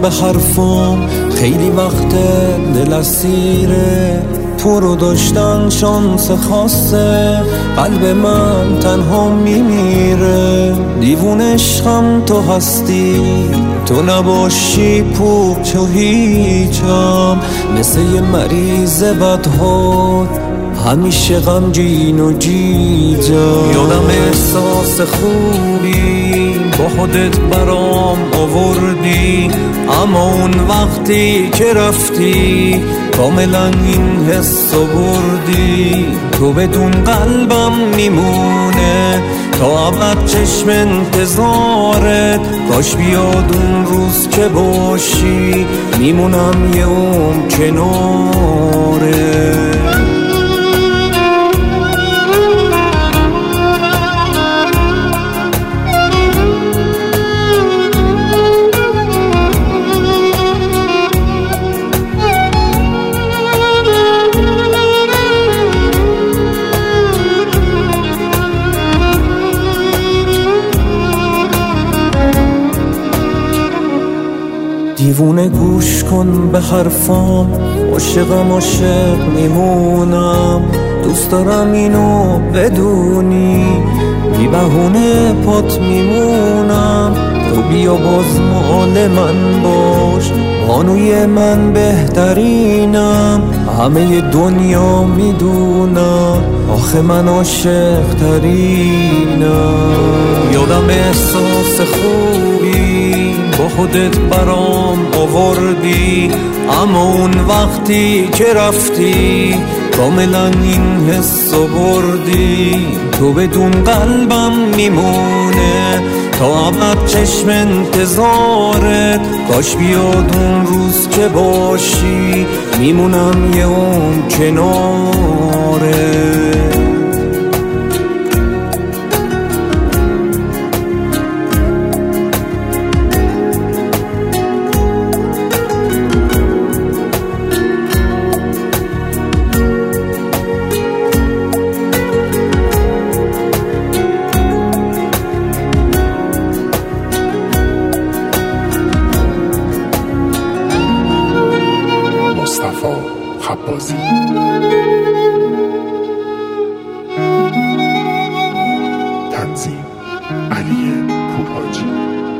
به حرفام، خیلی وقت دل اسیره، تو رو داشتن شانس خاصه، قلب من تنها میمیره. دیوون عشقم تو هستی، تو نباشی پوچ و هیچم، مثل یه مریض بدحال همیشه غمگین و جیجم. یادم احساس خوبی با خودت برام آوردی، اما اون وقتی که رفتی کاملا این حس رو بردی. تو بدون قلبم میمونه تا ابد چشم انتظارت، کاش بیاد اون روز که باشی میمونم یه عمر کنارت. دیوونه گوش کن به حرفام، عاشقم عاشق میمونم، دوست دارم اینو بدونی، بی بهونه پات میمونم. تو بیا باز مال من باش، بانوی من بهترینم، همه دنیا میدونم آخه من عاشق ترینم. یادم احساس خوبی با خودت برام آوردی، اما اون وقتی که رفتی کاملا این حس رو بردی. تو بدون قلبم میمونه تا ابد چشم انتظارت، کاش بیاد اون روز که باشی میمونم یه عمر کنارت. خبازی تنظیم علی پورحاجی.